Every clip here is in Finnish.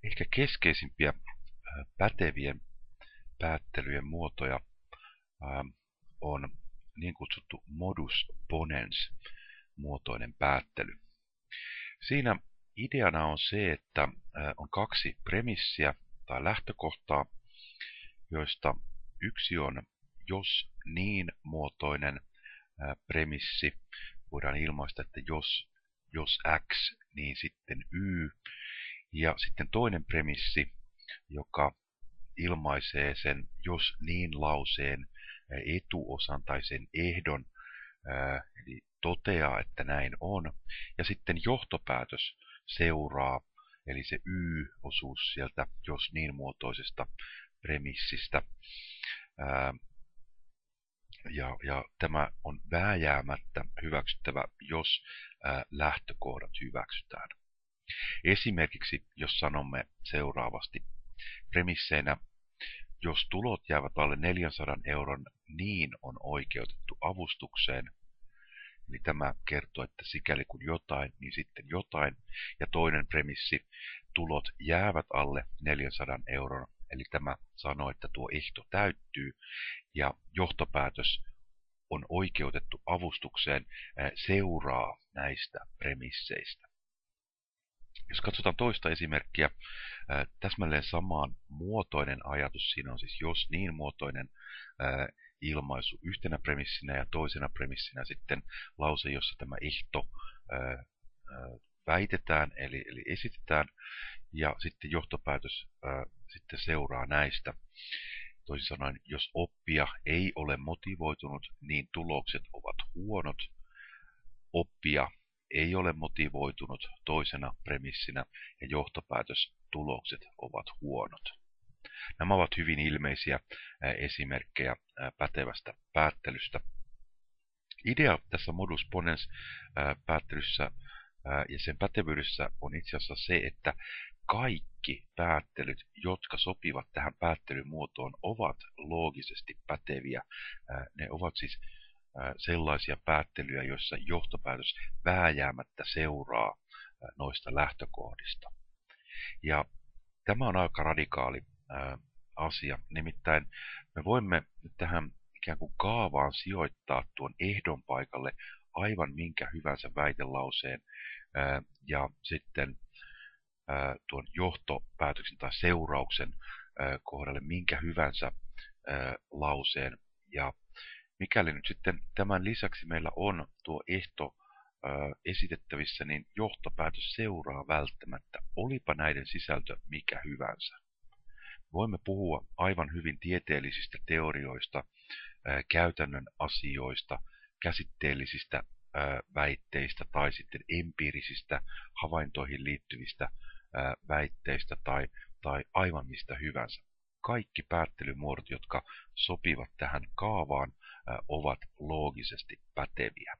Ehkä keskeisimpiä pätevien päättelyjen muotoja on niin kutsuttu modus ponens muotoinen päättely. Siinä ideana on se, että on kaksi premissiä tai lähtökohtaa, joista yksi on jos niin muotoinen premissi. Voidaan ilmaista, että jos X, niin sitten Y. Ja sitten toinen premissi, joka ilmaisee sen jos niin lauseen etuosan tai sen ehdon, eli toteaa, että näin on. Ja sitten johtopäätös seuraa, eli se Y-osuus sieltä jos niin muotoisesta premissistä. Ja tämä on vääjäämättä hyväksyttävä, jos lähtökohdat hyväksytään. Esimerkiksi jos sanomme seuraavasti premisseinä, jos tulot jäävät alle 400 euron, niin on oikeutettu avustukseen. Eli tämä kertoo, että sikäli kun jotain, niin sitten jotain. Ja toinen premissi, tulot jäävät alle 400 euron. Eli tämä sanoo, että tuo ehto täyttyy ja johtopäätös on oikeutettu avustukseen seuraa näistä premisseistä. Jos katsotaan toista esimerkkiä, täsmälleen samaan muotoinen ajatus, siinä on siis jos niin muotoinen ilmaisu yhtenä premissinä ja toisena premissinä sitten lause, jossa tämä ehto väitetään eli esitetään ja sitten johtopäätös sitten seuraa näistä. Toisin sanoen, jos oppija ei ole motivoitunut, niin tulokset ovat huonot. Oppija ei ole motivoitunut toisena premissinä ja johtopäätös tulokset ovat huonot. Nämä ovat hyvin ilmeisiä esimerkkejä pätevästä päättelystä. Idea tässä modus ponens päättelyssä ja sen pätevyydessä on itse asiassa se, että kaikki päättelyt, jotka sopivat tähän päättelymuotoon, ovat loogisesti päteviä. Ne ovat siis sellaisia päättelyjä, joissa johtopäätös vääjäämättä seuraa noista lähtökohdista. Ja tämä on aika radikaali asia. Nimittäin me voimme tähän ikään kuin kaavaan sijoittaa tuon ehdon paikalle aivan minkä hyvänsä väitelauseen ja sitten tuon johtopäätöksen tai seurauksen kohdalle minkä hyvänsä lauseen. Ja mikäli nyt sitten tämän lisäksi meillä on tuo ehto esitettävissä, niin johtopäätös seuraa välttämättä, olipa näiden sisältö mikä hyvänsä. Voimme puhua aivan hyvin tieteellisistä teorioista, käytännön asioista, käsitteellisistä väitteistä tai sitten empiirisistä havaintoihin liittyvistä väitteistä tai aivan mistä hyvänsä. Kaikki päättelymuodot, jotka sopivat tähän kaavaan, ovat loogisesti päteviä.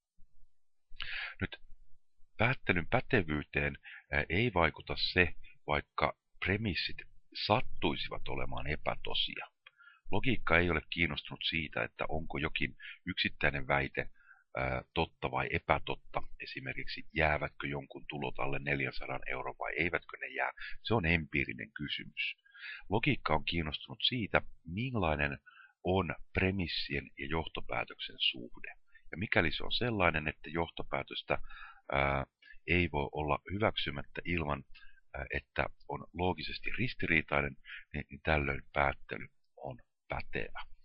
Nyt päättelyn pätevyyteen ei vaikuta se, vaikka premissit sattuisivat olemaan epätosia. Logiikka ei ole kiinnostunut siitä, että onko jokin yksittäinen väite totta vai epätotta. Esimerkiksi jäävätkö jonkun tulot alle 400 euron vai eivätkö ne jää. Se on empiirinen kysymys. Logiikka on kiinnostunut siitä, millainen on premissien ja johtopäätöksen suhde. Ja mikäli se on sellainen, että johtopäätöstä ei voi olla hyväksymättä ilman, että on loogisesti ristiriitainen, niin tällöin päättely on pätevä.